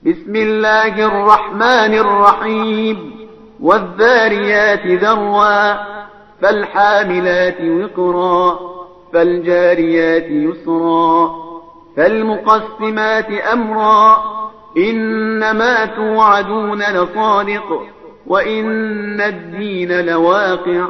بسم الله الرحمن الرحيم والذاريات ذروا فالحاملات وقرا فالجاريات يسرا فالمقسمات أمرا إنما توعدون لصادق وإن الدين لواقع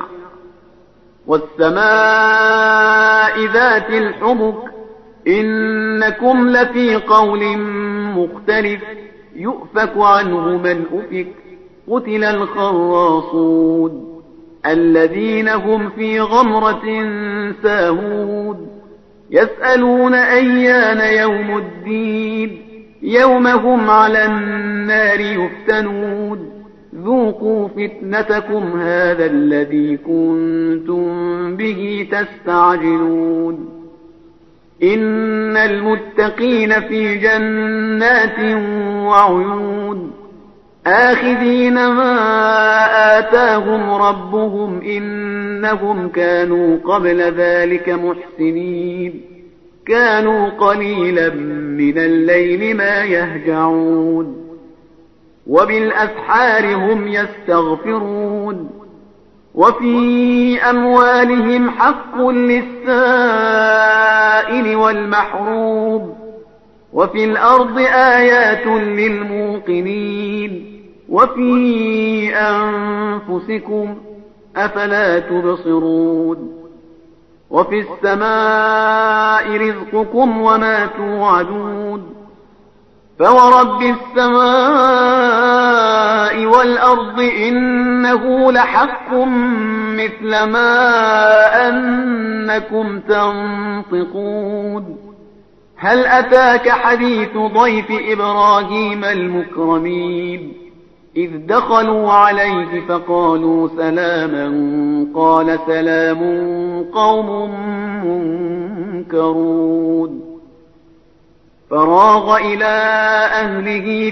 والسماء ذات الحبك إنكم لفي قول مختلف يؤفك عنه من أفك قتل الخراصون الذين هم في غمرة ساهون يسألون أيان يوم الدين يوم هم على النار يفتنون ذوقوا فتنتكم هذا الذي كنتم به تستعجلون إن المتقين في جنات وعيون آخذين ما آتاهم ربهم إنهم كانوا قبل ذلك محسنين كانوا قليلا من الليل ما يهجعون وبالأسحار هم يستغفرون وفي أموالهم حق للسائل والمحروم وفي الأرض آيات للموقنين وفي أنفسكم أفلا تبصرون وفي السماء رزقكم وما توعدون فورب السماء والأرض إنه لحق مثل ما أنكم تنطقون هل أتاك حديث ضيف إبراهيم المكرمين إذ دخلوا عليه فقالوا سلاما قال سلام قوم منكرون فراغ إلى أهله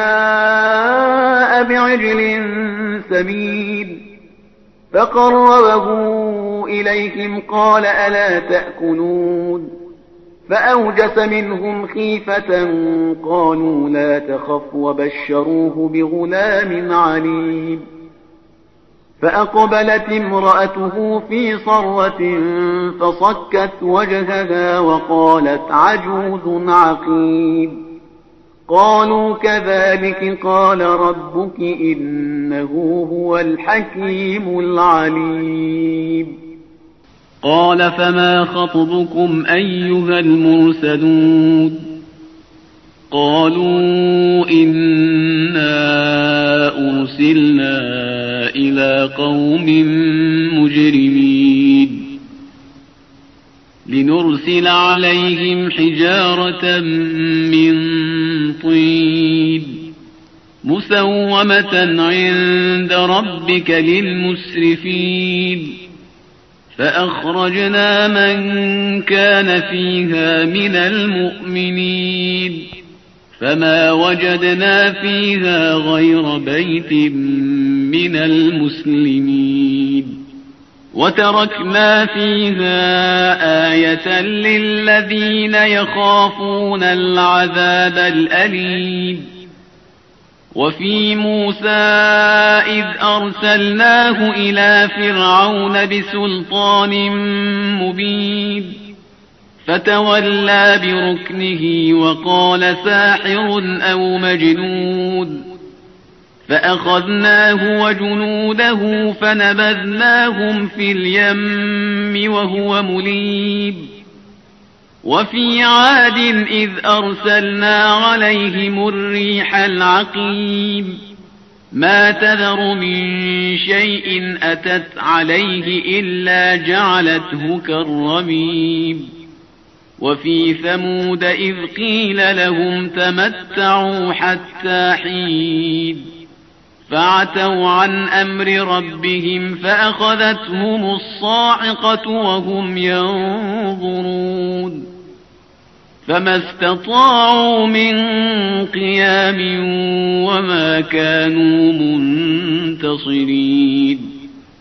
فجاء بعجل سمين فقربه إليهم قال ألا تأكلون فأوجس منهم خيفة قالوا لا تخف وبشروه بغلام عليم فأقبلت امرأته في صرة فصكت وجهها وقالت عجوز عقيم قالوا كذلك قال ربك إنه هو الحكيم العليم قال فما خطبكم أيها المرسلون قالوا إنا أرسلنا إلى قوم مجرمين لنرسل عليهم حجارة من طين مسومة عند ربك للمسرفين فأخرجنا من كان فيها من المؤمنين فما وجدنا فيها غير بيت من المسلمين وتركنا فيها آية للذين يخافون العذاب الأليم وفي موسى إذ أرسلناه إلى فرعون بسلطان مبين فتولى بركنه وقال ساحر أو مجنون فأخذناه وجنوده فنبذناهم في اليم وهو مليم وفي عاد إذ أرسلنا عليهم الريح العقيم ما تذر من شيء أتت عليه إلا جعلته كالرميم وفي ثمود إذ قيل لهم تمتعوا حتى حين فعتوا عن أمر ربهم فأخذتهم الصاعقة وهم ينظرون فما استطاعوا من قيام وما كانوا منتصرين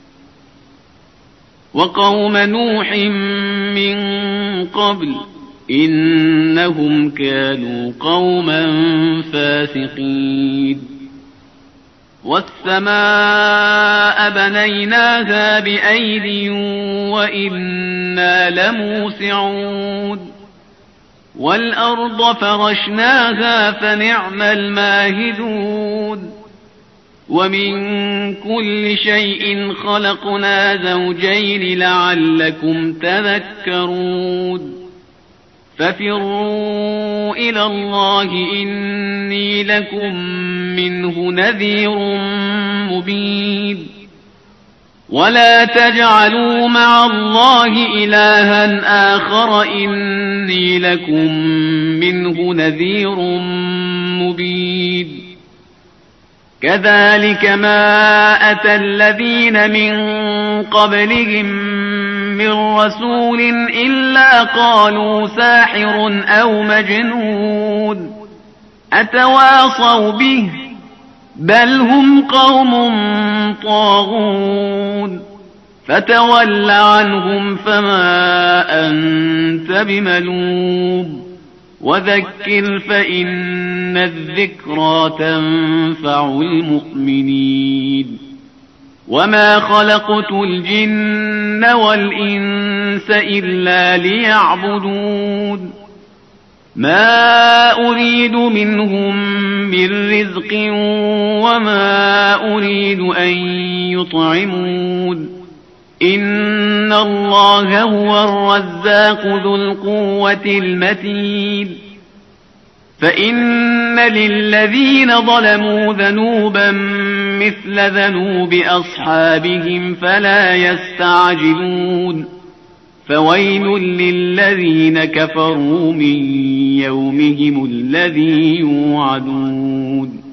وقوم نوح من قبل إنهم كانوا قوما فاسقين والسماء بنيناها بأيد وإنا لموسعون والأرض فرشناها فنعم الماهدون ومن كل شيء خلقنا زوجين لعلكم تذكرون ففروا إلى الله إني لكم منه نذير مبين ولا تجعلوا مع الله إلها آخر إني لكم منه نذير مبين كذلك ما أتى الذين من قبلهم من رسول إلا قالوا ساحر أو مجنون أتواصوا به بل هم قوم طاغون فتول عنهم فما أنت بملوم وذكر فإن الذكرى تنفع المؤمنين وما خلقت الجن والإنس إلا ليعبدون ما أريد منهم من رزق وما أريد أن يطعمون إن الله هو الرزاق ذو القوة المتين فإن للذين ظلموا ذنوبا مثل ذنوب أصحابهم فلا يستعجلون فويل للذين كفروا من يومهم الذي يوعدون